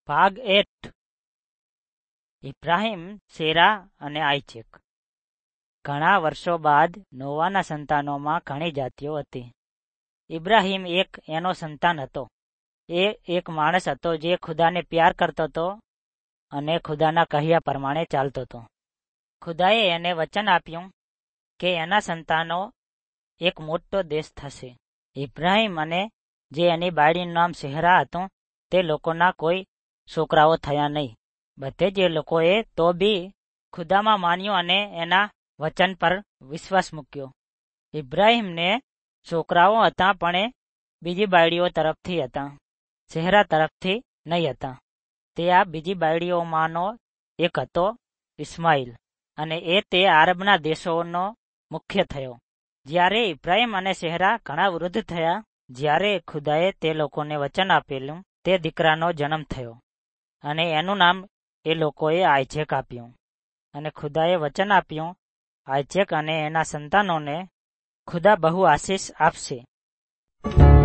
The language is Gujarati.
ભાગ 8 ઇબ્રાહિમ, સેરા અને આઇઝેક. ઘણા વર્ષો બાદ નોવાના સંતાનોમાં ઘણી જાતિઓ હતી. ઇબ્રાહિમ એનો સંતાન હતો. એ એક માણસ હતો જે ખુદાને પ્યાર કરતો હતો અને ખુદાના કહ્યા પ્રમાણે ચાલતો હતો. ખુદાએ એને વચન આપ્યું કે એના સંતાનો એક મોટો દેશ થશે. ઇબ્રાહિમ અને જે એની બાળીનું નામ સેરા હતું તે લોકોના કોઈ છોકરાઓ થયા નહીં. બધે જ એ લોકોએ તો બી ખુદામાં માન્યું અને એના વચન પર વિશ્વાસ મૂક્યો. ઇબ્રાહિમને છોકરાઓ હતા પણ એ બીજી બાળીઓ તરફથી હતા, સેરા તરફથી નહીં હતા. તે આ બીજી બાળીઓમાંનો એક હતો, ઇસ્માઇલ, અને તે આરબના દેશોનો મુખ્ય થયો. જ્યારે ઇબ્રાહિમ અને સેરા ઘણા વૃદ્ધ થયા, જ્યારે ખુદાએ તે લોકોને વચન આપેલું, તે દીકરાનો જન્મ થયો અને એનું નામ એ લોકોએ આઇઝેક આપ્યું. અને ખુદાએ વચન આપ્યું, આઇઝેક અને એના સંતાનોને ખુદા બહુ આશીષ આપશે.